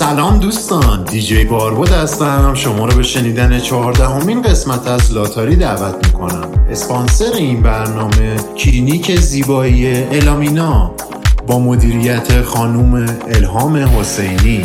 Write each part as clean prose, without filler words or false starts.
سلام دوستان، دیجی باربود هستم. شما رو به شنیدن 14مین قسمت از لاتاری دعوت میکنم. اسپانسر این برنامه کلینیک زیبایی الامینا با مدیریت خانوم الهام حسینی.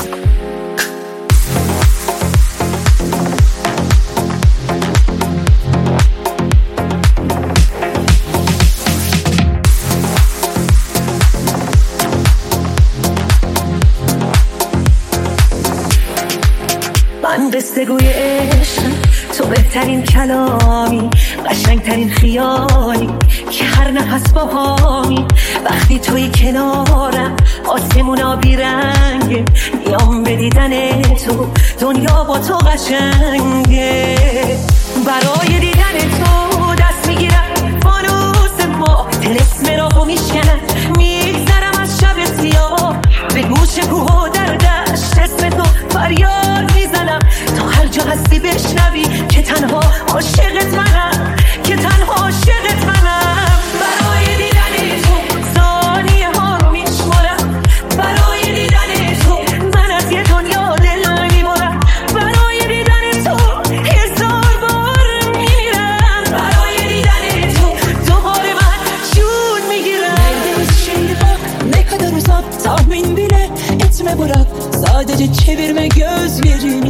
قصه‌گوی عشق تو بهترین کلامی، قشنگترین خیالی که هر نفس باهامی. وقتی توی کنارم آسمونا بیرنگه، میام به دیدن تو دنیا با تو قشنگه. برای دیدن تو دست میگیرم فانوس ما، طلسم راهو میشکنم میگذرم از شب سیاه. به گوش کوه و در دشت اسم تو فریاد میزنم تا هر جا هستی بشنوی که تنها عاشقت منم، که تنها عاشقت منم. برای دیدن تو ثانیه ها رو میشمارم، برای دیدن تو من از یه دنیا دل میبرم، برای دیدن تو هزار بار میمیرم، برای دیدن تو دوباره من جون میگیرم. Ne kadar uzak tahmin bile etme, bırak sadece çevirme gözlerini.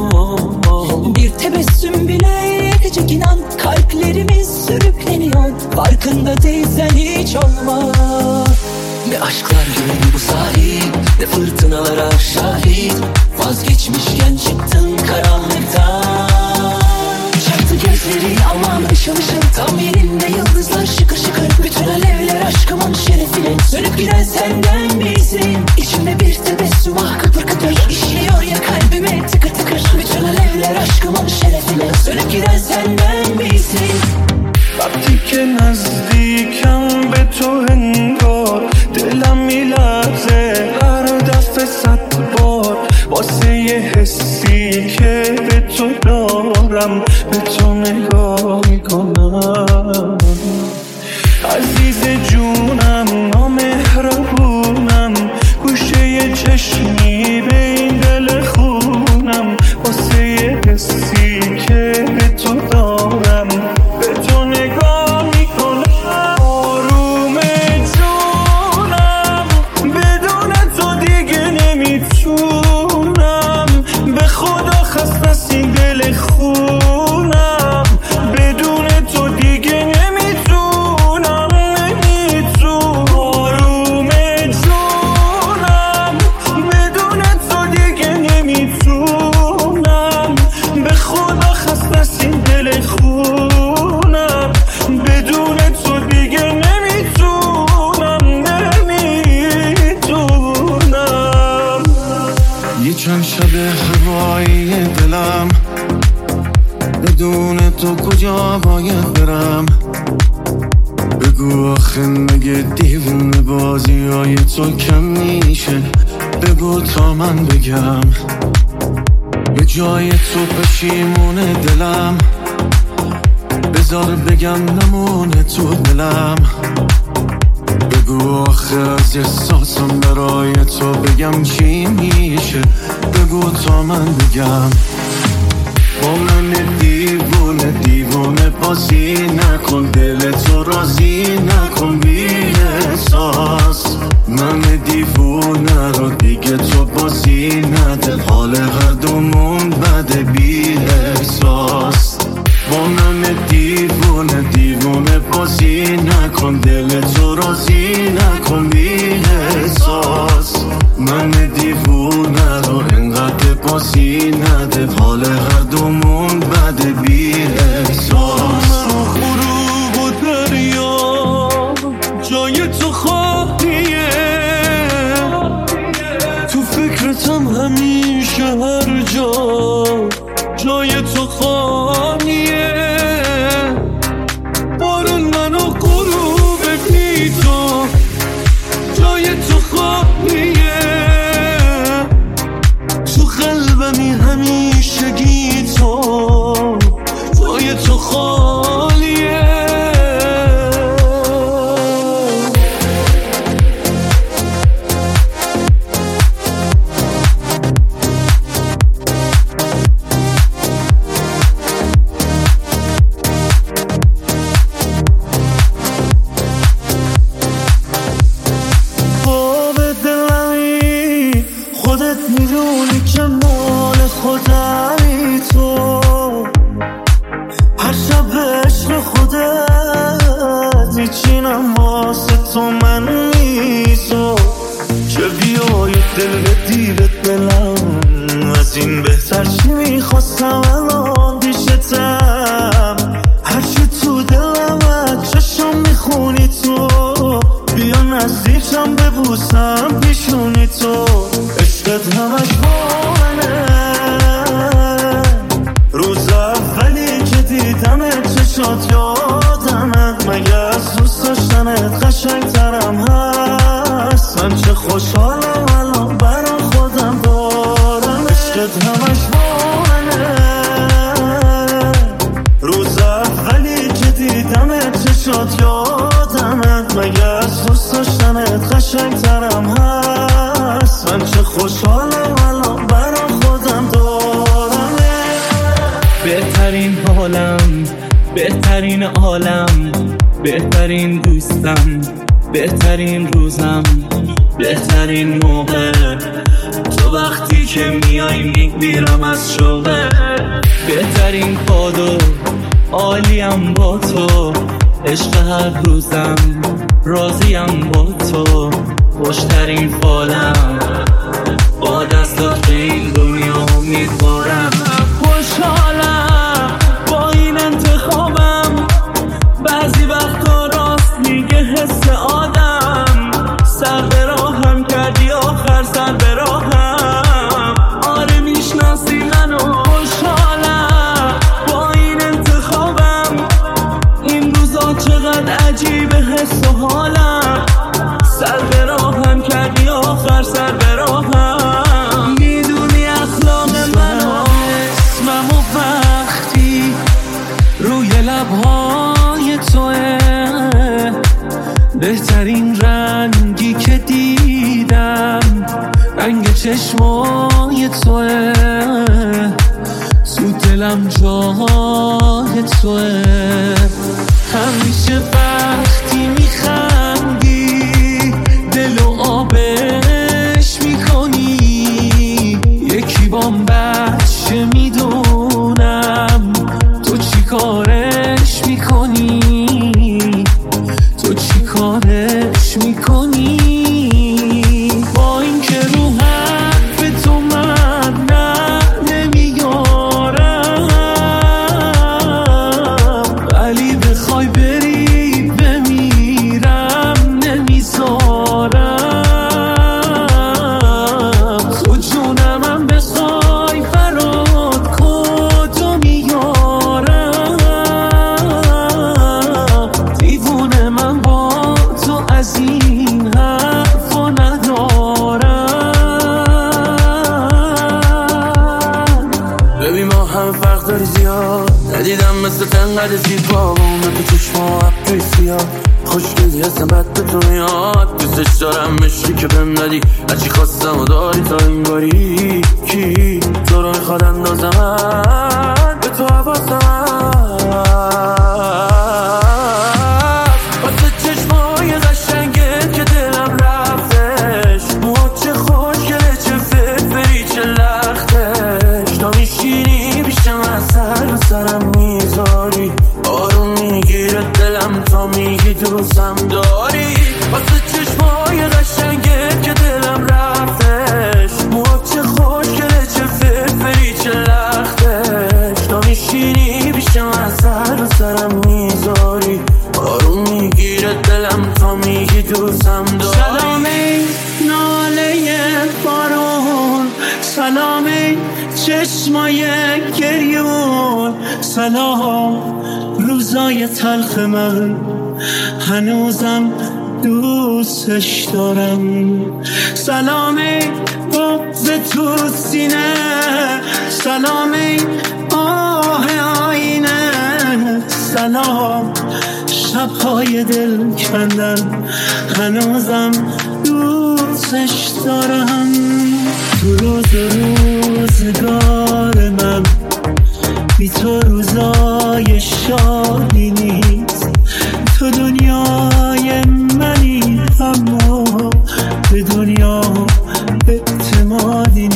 Bir tebessüm bile yetecek, inan kalplerimiz sürükleniyor. Farkında değilsen hiç olma. Ne aşklar yürüdü bu sahil, ne fırtınalara şahit. Vazgeçmişken çıktın karanlıktan. Çaktı gözlerin aman ışıl ışıl, tam yerinde yıldızlar şıkır şıkır. Bütün alevler aşkımın şerefine, sönüp giden senden misin? İçimde bir tebessüm ah kıpır kıpır, işliyor ya kalbime tıkır tıkır. Bütün alevler aşkımın şerefine, sönüp giden senden misin? وقتی که نزدیکم به تو انگار دلم میلرزه هر دفعه 100 بار، واسه یه حسی که به تو دارم به تو نگاه میکنم. عزیز جونم نامهربونم، گوشه یه چشمی به این دل خونم، واسه یه حسی که به تو دارم به تو نگاه میکنم. آروم جونم بدون تو دیگه نمیتونم، به خدا خست از این دل خونم، بدون تو دیگه نمیتونم. آروم جونم بدون تو دیگه نمیتونم، به خدا خست از این دل خونم، بدون تو دیگه نمیتونم. یه چند شب هوایی دلم، بدون تو کجا باید برم؟ بگو آخه مگه دیوونه بازی های تو کم میشه؟ بگو تا من بگم به جای تو پشیمونه دلم، بذار بگم نمونه تو دلم. بگو آخه از احساسم برای تو بگم چی میشه؟ بگو تا من بگم. با من دیوونه دیوونه بازی نکن، دل تو راضی نکن بی احساس. من دیوونه رو دیگه تو بازی نده، حال هر دومون بده بی احساس. با من دیوونه دیوونه بازی نکن، دل تو راضی نکن بی احساس. من دیوونه رو انقدر بازی نده، حال هر دومون بده بی احساس. غروب و دریا جای تو خالیه، تو فکرتم همیشه هر جا جای تو خالیه. بارون منو غروب بی تو جای تو خالیه، تو قلبمی همیشگی تو جای تو خالیه. خودت میدونی که مال خودمی تو، هر شب عشق خودت میچینم واسه تو من میزو، که بیای دل بدی به دلم، از این بهتر چی میخواستم الان پیشتم، هرچی تو دلم چشم میخونی تو، بیا نزدیکم ببوسم پیشونی تو، عشقت همش با منه، روز اولی که دیدمت چشات یادمت، مگه از دوست داشتنت قشنگترم هست، من چه خوشحالم الان برا خودم دارم، عشقت همش با منه، روز اولی که دیدمت چشات یادمت، مگه از دوست داشتنت قشنگترم هست، من چه خوشحالم الان برا خودم دارم، بهترین حالم، بهترین عالم، بهترین دوستم، بهترین روزم، بهترین موقع، تو وقتی که میای میگیرم از شوقه، بهترین کادو عالیم با تو، عشق هر روزم راضیم با تو، خوشترین فالم با دستات به این دنیا امیدوارم، خوشحالم با این انتخابم، بعضی وقتا راست میگه حس آدم، سر به راهم کردی آخر سر به راهم، آره میشناسی منو، خوشحالم با این انتخابم، این روزا چقدر عجیبه حس و حالم، سر به راهم کردی آخر سر به راهم، میدونی اخلاق منو، اسمم و وقتی روی لبهای توه، بهترین رنگی که دیدم رنگ چشمای توه، تو دلم جای توه، همیشه وقتی میخندی دلو آبش میکنی، یکی بام بچه میدونم تو چی کارش میکنی، تو چی کارش میکنی، با این که رو حرف تو من نمیارم، ولی بخوای بری بمیرم نمیذارم، تو جونمم بخوای فراد کدو میارم، دیوونه من با تو از این حرفا ندارم، ببین ما هم فرق داری زیاد، ندیدم مثل تنقدر زیبا، اون تو چشما عبدوی سیاد، خوشگلی هستم بد به تو میاد، دوستش دارم مشکی که بهم ندی، هرچی خواستم و داری تا این باری، کی تو رو میخواد اندازم به تو حواسم، واسه چشمای قشنگت که دلم رفتش، موها چه خوشگله چه فرفری چه لختش، تا میشینی پیشم از سر و سرم میذاری، آروم میگیره دلم تا میگی دوستم داری، واسه چشمای قشنگت که دلم رفتش، موها چه خوشگله چه فرفری چه لختش، تا میشینی پیشم از سر و سرم میذاری، آروم میگیره دلم تا میگی دوستم داری، سلامی ناله بارون، سلامی چشمای گریون، سلام روزای تلخ من هنوزم دوستش دارم، سلامی بغض تو سینه، سلامی آه آینه، سلام شبهای دل کندن هنوزم دوستش دارم، تو روزگار من بی تو روزای شادی نیست، تو دنیای منی اما به دنیا اعتمادی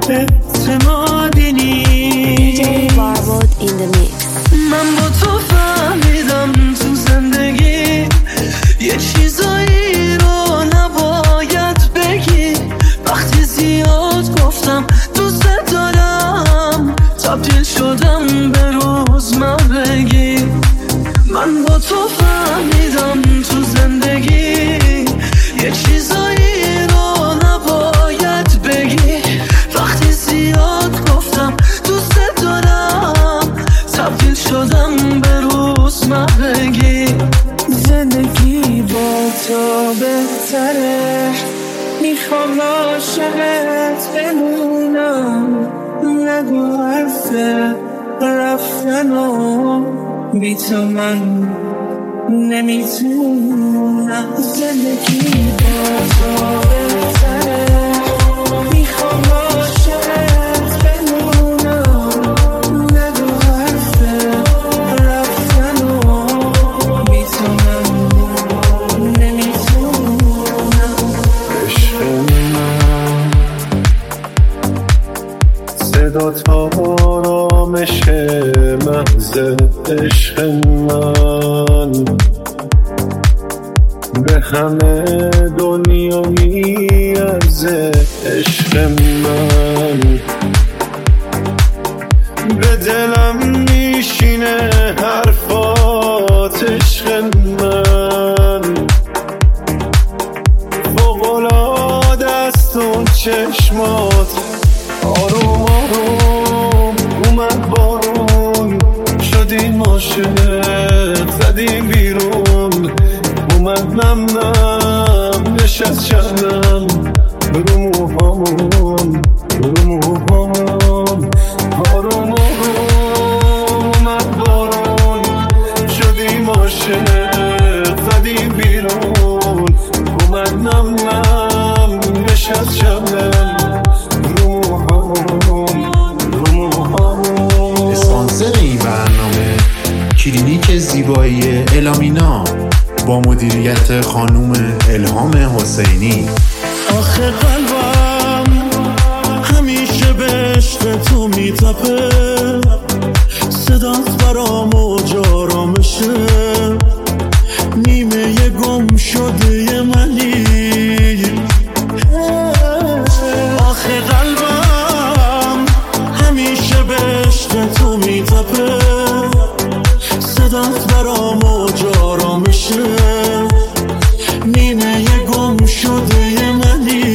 اعتمادی نیست. من با تو فهمیدم تو زندگی یه چیزایی رو نباید بگی. وقتی زیاد گفتم دوست دارم تبدیل شدم به روزمرگی. من با تو فهمیدم تو زندگی یه چیزایی رو نباید بگی. وقتی زیاد گفتم دوست دارم تبدیل شدم به روزمرگی. زندگی با تو بهتره، میخوام عاشقت بمونم. نگو حرف رفتنو، بی تو من نمیتونم. زندگی با تو بهتره، میخوام عاشقت بمونم. نگو حرف رفتنو، بی تو من نمیتونم. عشق من صدا تا آرامش محض عشق من به همه دنیا میارزه. عشق من به دلم میشینه حرفات. عشق من فوق‌العاده است اون چشمات. آروم آروم اومد بارون، شدیم عاشق زدیم بیرون. اومد نم نم نشست شبنم رو موهامون، رو موهامون. آروم آروم اومد بارون، شدیم عاشق زدیم بیرون. اومد نم نم نشست شبنم رو موهامون، رو موهامون. اسپانسر این برنامه کلینیک زیبایی الامینا با مدیریت خانوم الهام حسینی. آخه قلبم همیشه به عشق تو میتپه، صدات برام موج آرامشه. نیمه گم شده منی. آخه قلبم همیشه به عشق تو میتپه، صدات برام موج آرامشه. نیمه گم شده منی.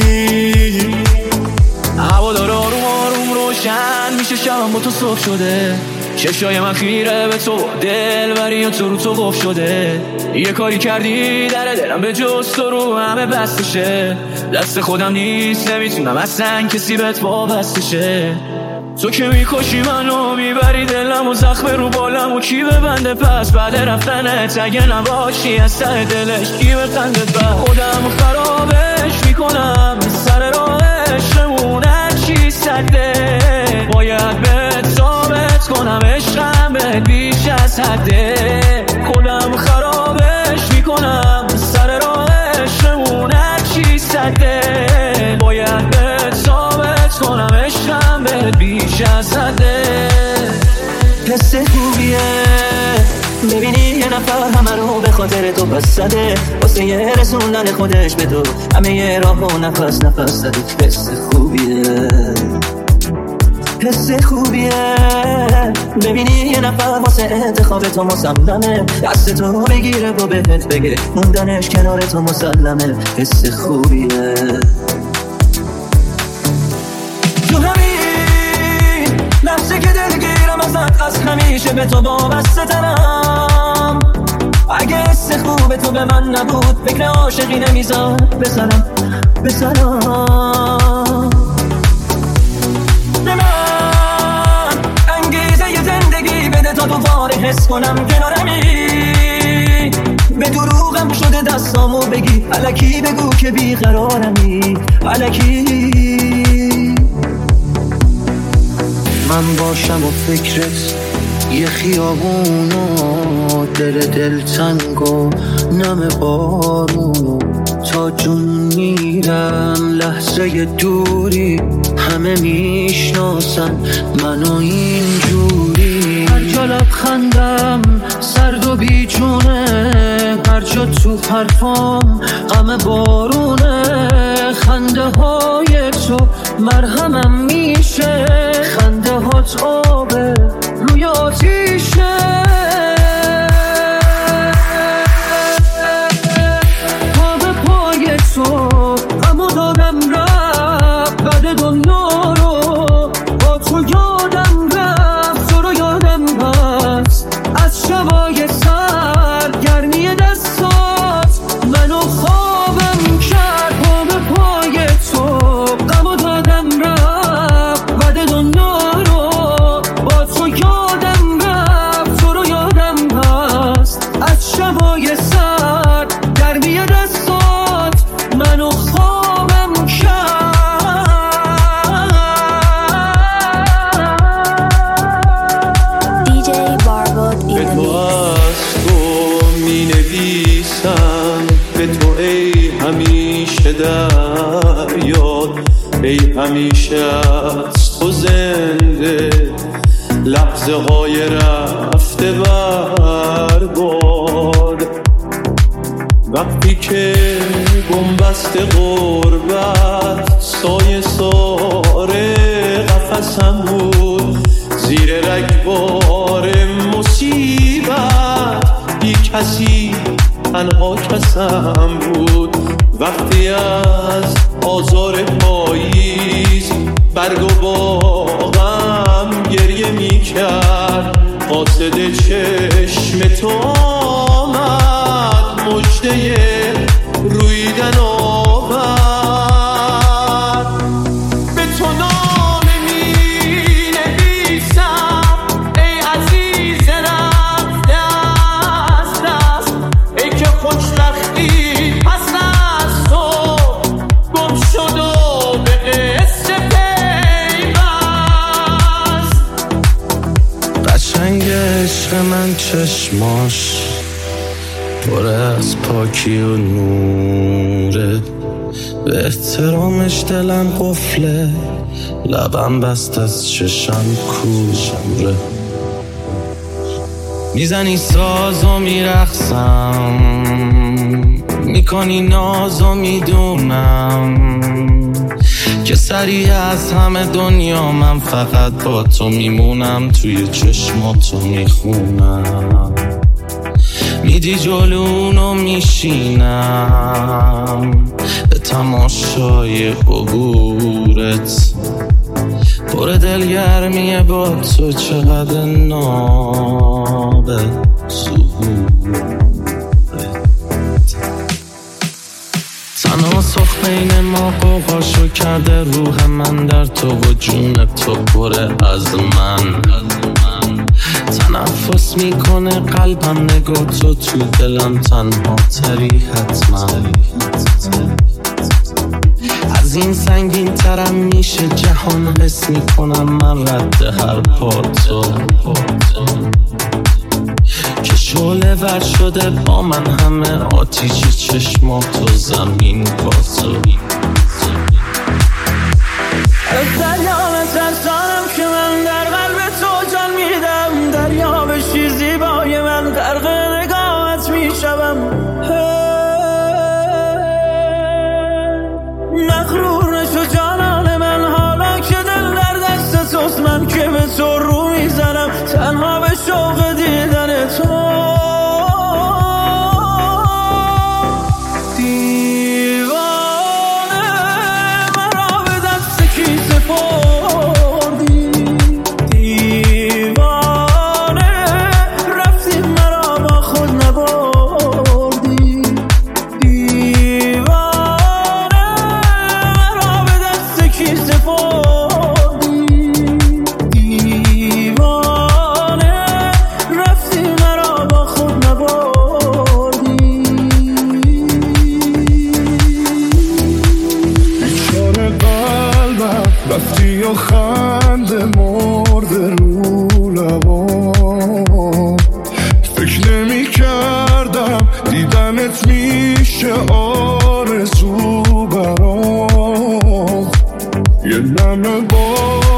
هوا داره آروم آروم روشن میشه، شبم با تو صبح شده. چشای من خیره به تو، دل بری و تو رو تو قفل شده. یه کاری کردی در دلم به جز تو رو همه بستشه. دست خودم نیست نمیتونم اصلا کسی بهت وابستشه. تو که میکشی منو، میبری دلم و زخم رو بالم و کی ببنده پس بعد رفتنت. اگه نباشی از ته دلش کی بخندت بعد. خودم خرابش میکنم سر راهشمون، هرچی سده باید بهت ثابت کنم عشقم بهت بیش از حده. خودم خرابش میکنم سر راهشمون، هرچی سده باید بهت ثابت کنم عشقم بهت بیش از حده. حس خوبیه ببینی یه نفر همه رو به خاطر تو بس زده، واسه یه رسوندن خودش به تو همه یه راه و نفس نفس زده. حس خوبیه، حس خوبیه ببینی یه نفر واسه انتخاب تو مصممه، دست تو بگیره و بهت بگه موندنش کنار تو مسلمه. حس خوبیه. تو همین لحظه که دلگیرم ازت، از همیشه به تو وابسته ترم. اگه حس خوب تو به من نبود فکر عاشقی نمیذاد بسرم به من انگیزه ی زندگی بده تا دوباره حس کنم کنارمی. به دروغم شده دستامو بگی، الکی بگو که بیقرارمی، الکی. من باشم و فکرت یه خیابون و دل دلتنگ و نم بارون و تا جون میرم لحظه دوری همه میشناسن منو اینجوری هر جا لبخندم سرد و بیجونه هر جا تو حرفام غم بارونه خنده های تو مرهمم میشه خنده هات آبه روی آتیشه پا به پای تو غمو دادم رفت بعد دنیا رو با تو یادم رفت تو رو یادم هست از شبای سر گرمی دستات منو خوابم کرد پا به پای تو غمو دادم رفت بعد دنیا رو با تو یادم رفت تو رو یادم هست از شبای سر گرمی دستات منو خوابم کرد DJ Barbot in به the تو mix. از تو می نویسم به تو ای همیشه در یاد ای همیشه از تو زنده لحظه های رفته برباد وقتی که بنبست غربت سایه ساره قفسم بود زیر رگبار مصیبت بی کسی تنها کسم بود وقتی از آزار پاییز برگ و باغم گریه می کرد قاصد چشم تو آمد مژده رویدن آورد به تو نامه می نویسم ای عزیز رفته از دست ای که خوشبختی پس از تو گم شد و به قصه پیوست قشنگ عشق من چشماش پر از پاکی و نوره به احترامش دلم قفله لبم بست از چشم کوره میزنی ساز و میرقصم میکنی ناز و میدونم که سریع از همه دنیا من فقط با تو میمونم توی چشماتو میخونم میدی جلونو میشینم به تماشای عبورت پر دلگرمیه با تو چقدر نابه تناسخ بین ما قوقاشو کرده روح من در تو و جون تو پره از من تنفس میکنه قلبم نگاه تو دلم تنها تری حتما از این سنگین ترم میشه جهان حس میکنم من رد هر پاتو که شعله ور شده با من همه آتیش چشماتو زمین با تو از دریام ترسانم که من در قلب تو جان میدم دریا بشی زیبای من غرق نگاهت میشوم مغرور نشو جانان من حالا که دل در دست توست من که به تو رو میزنم تنها به شوق دیدن تو رفتی و خنده مرده رو لبام فکر نمی کردم دیدنت میشه آرزو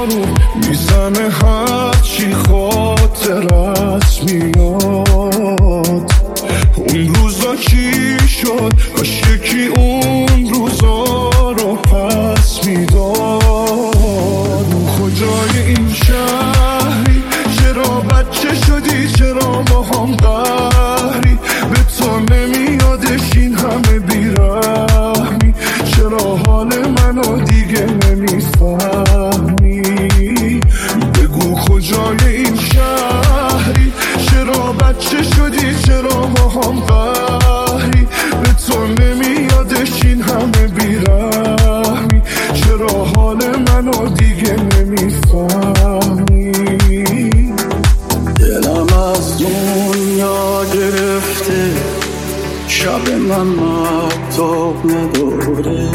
بارون میزنه هرچی خاطرت میاد. اون روزا چی شد؟ کاش یکی اون روزا رو پس میداد. کجای این شهری؟ چرا بچه شدی؟ چرا با هم قهری؟ به تو نمیادش این همه بیرحمی؟ چرا حال منو دیگه نمیفهمی؟ بگو کجای این شهری؟ چرا بچه شدی؟ چرا با هم قهری؟ به تو نمیادش این همه بیرحمی؟ چرا حال منو دیگه نمیفهمی؟ دلم از دنیا گرفته، شب من مهتاب نداره،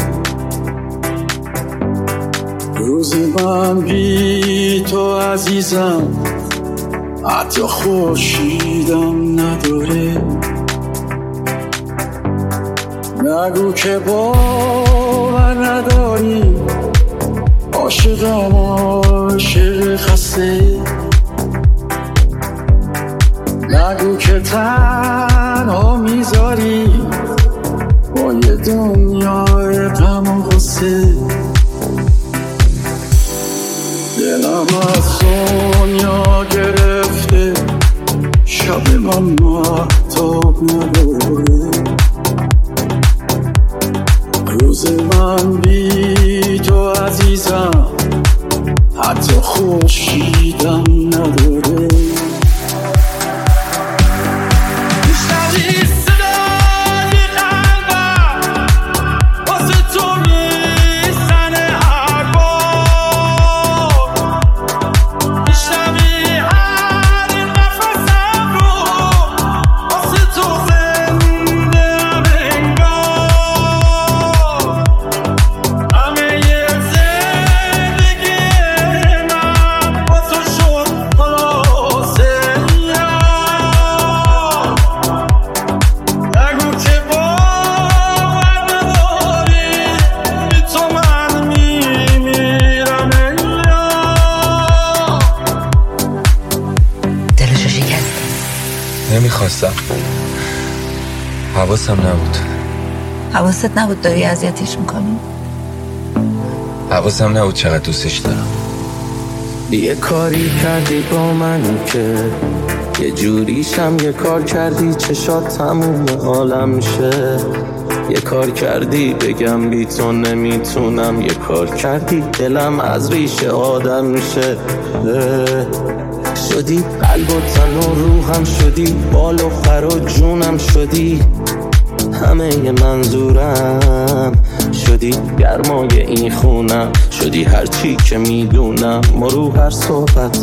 روز من بی تو عزیزم حتی خورشیدم نداره. نگو که باور نداری، عاشقم عاشق خسته. نگو که تنها میذاری با یه دنیای غم و غصه. دلم از دنیا گرفته، شب من مهتاب نداره، روز من بی تو عزیزم حتی خورشیدم نداره. نمیخواستم، حواسم نبود. حواست نبود داری اذیتش میکنی؟ حواسم نبود چقدر دوستش دارم. یه کاری کردی با من که یه جوریشم، یه کار کردی چشات تموم عالم شه. یه کار کردی بگم بی تو نمیتونم، یه کار کردی دلم از ریشه آدم میشه. شدی قلب و تن و روحم، شدی بال و خر و جونم، شدی همه منظورم، شدی گرمای این خونم، شدی هرچی که میدونم و رو هر صحبت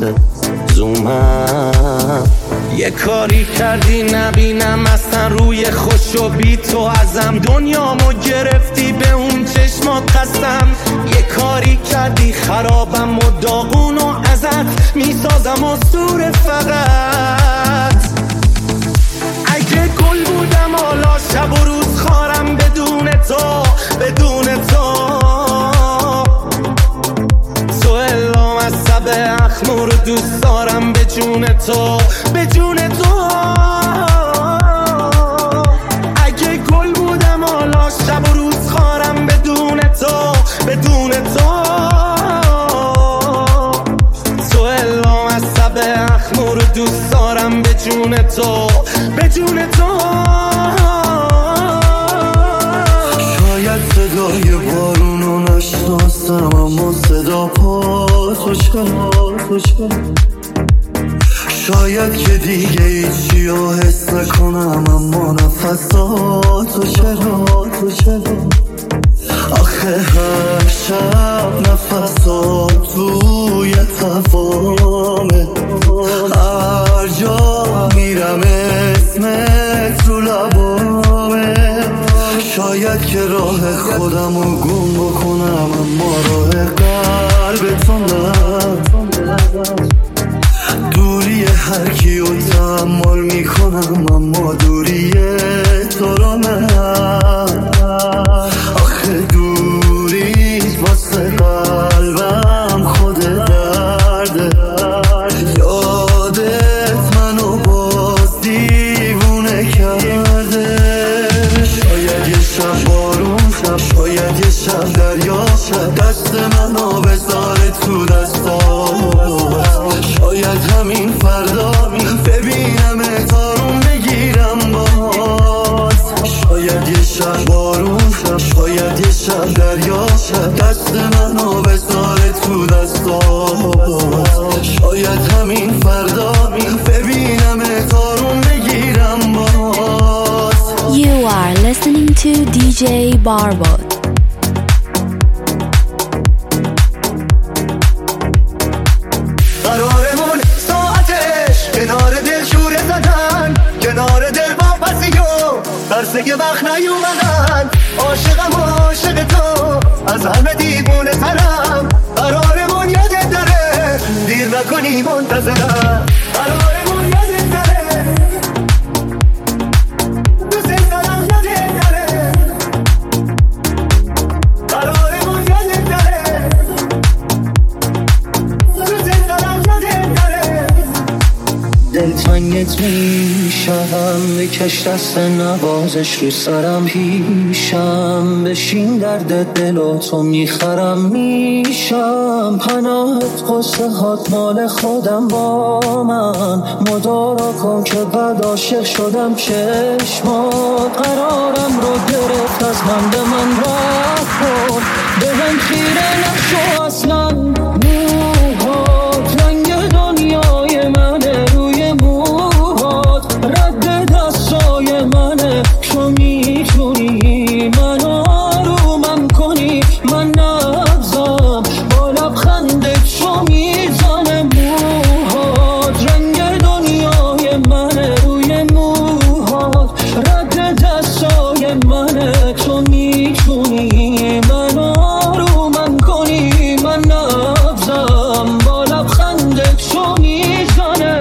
زومم. یه کاری کردی نبینم اصلا روی خوش و بی تو ازم، دنیامو گرفتی به اون چشمات قسم. یه کاری کردی خرابم و داغون و ازت میسازم و سور فقط. اگه گل بودم حالا شب و روز خارم بدون تو، بدون تو. تو الام از سب اخمور دوست دارم به جون تو، به جون تو. اگه گل بودم حالا شب و روز خارم بدون تو، بدون تو. تو الام از سب اخمور دوست دارم به جون تو، به جون تو. شاید صدای بارونو نشناسم، اما صدا پا تو چرا، تو چرا. شاید که دیگه هیچیو حس نکنم، اما نفساتو چرا، تو چرا. آخه هر شب نفسات توی تفامه، هر جا میرم اسمت رو لبامه. شاید که راه خودمو گم بکنم، اما راه قلبتو نه. دوری هر کیو تحمل میکنم، اما دوری تو رو نه. آخه دوری واسه قلبم خودت DJ Barbot. قرارمون ساعتش کنار دل شوره زدن، کنار دل با پسی و ترسه که وقت نیومدن. عاشقم عاشق تو از همه دیوونه ترم، قرارمون یادت داره دیر نکنی منتظرم. قرارمون یادت داره دوست دارم یادت داره، قرارمون یادت داره دوست دارم یادت داره. دلتنگت میشم بکش دست نوازش رو سرم پیشم، بشین درد دل و تو میخرم میشم. پناهت قصه هات مال خودم با من، مدارا کن که بعد عاشق شدم چشمات. قرارم رو گرفت از من به من رفت کن، به من خیره نشو اصلا. موهات رنگ دنیای منه، روی موهات رد دستای منه. تو میتونی من آرومم کنی، من نبزم با لبخندت تو میزنه. موهات رنگ دنیای منه، روی موهات رد دستای منه. تو میتونی من آرومم کنی، من نبزم با لبخندت تو میزنه.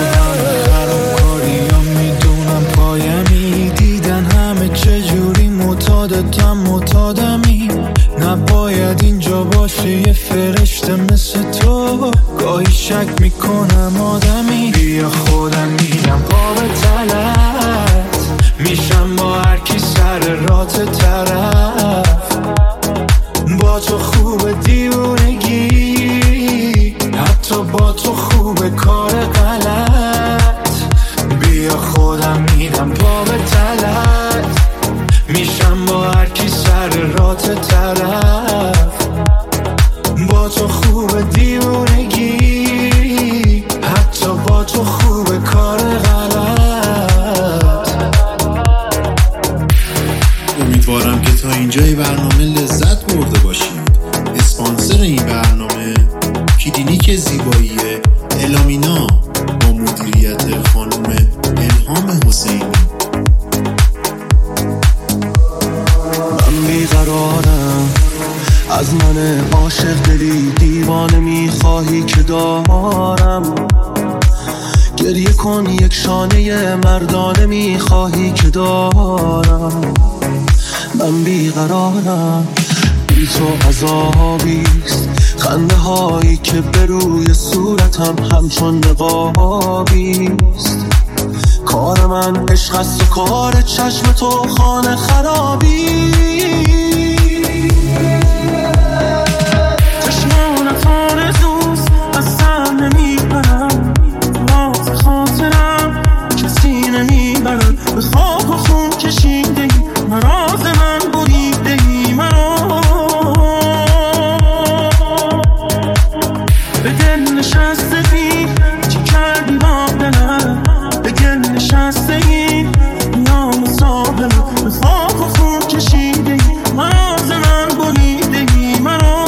معتادمی نباید اینجا باشه یه فرشته مثل تو. گاهی شک میکنم آدمی، بیا خودم میگم پا به تلت میشم با هر کی سر رات طرف. با تو خوب دیوونگی، حتی با تو خوب کار غلط. بیا خودم میدم پا به تلت میشم با هر کی سر رات طرف. با تو خوب دیوونگی، حتی با تو خوب کار غلط. امیدوارم که تا اینجای برنامه لذت برده باشید. اسپانسر این برنامه کلینیک زیبایی الامینا با مدیریت خانم الهام حسینی. بیقرارم از من عاشق دلی دیوانه میخواهی که دارم. گریه کن یک شانه مردانه میخواهی که دارم. من بیقرارم بی تو عذابیست، خنده هایی که به روی صورتم همچون نقابیست. کار من عشق است و کار چشم تو خانه خرابی. چشمانت آرزوست از سر نمیبرم، تو خاطرم کسی نمیبرم. به خاک و خون کشیده ای مراز من بریده ای مرا. به دل نشستگی چی کردی با دلم، به گل نشستگی نیام صابرم. به خاک و خون کشیده ای مراز من بریده ای مرا.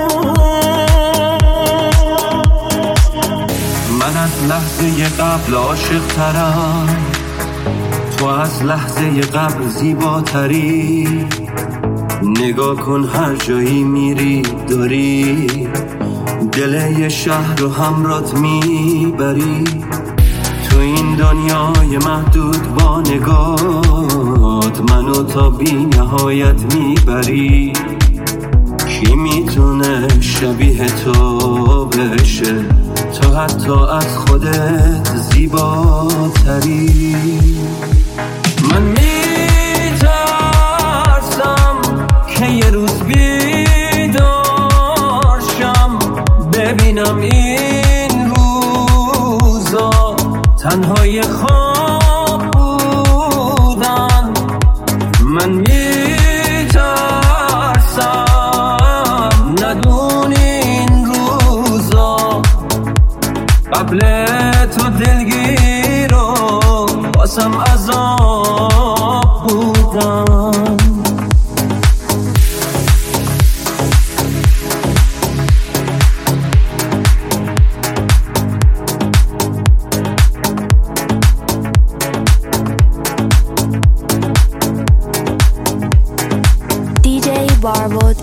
من از لحظه قبل عاشق ترم، تو از لحظه قبل زیباتری. نگاه کن هر جایی میری داری دل یه شهر رو همرات میبری. تو این دنیای محدود با نگاهت منو تا بی نهایت میبری. کی میتونه شبیه تو بشه، تو حتی از خودت زیباتری. من میترسم که یه روز بیدار شم، ببینم این روزا تنهای خواب بودن. من میترسم ندونی این روزا قبل تو دلگیر و واسم عذاب بودن.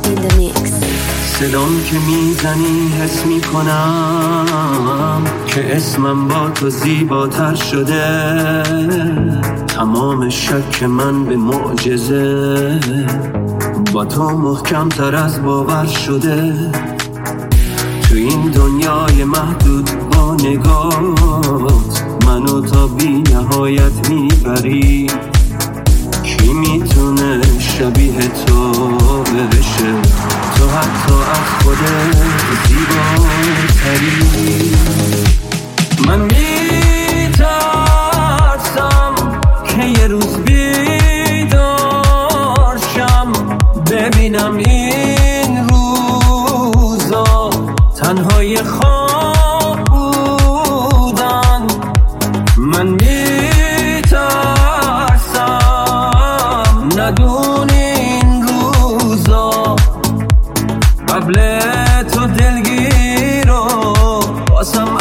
in the mix. صدام که میزنی حس میکنم که اسمم با تو زیباتر شده. تمام شک من به معجزه با تو محکم تر از باور شده. تو این دنیای محدود با نگات منو تا بی نهایت میبری. کی میتونه شبیه تو بشه؟ تو حتی از خودت زیباتری. من میترسم که یه روز بیدار شم ببینم این روزا تنهای خواب بودن. من میترسم ندونی این روزا قبل تو دلگیر رو واسم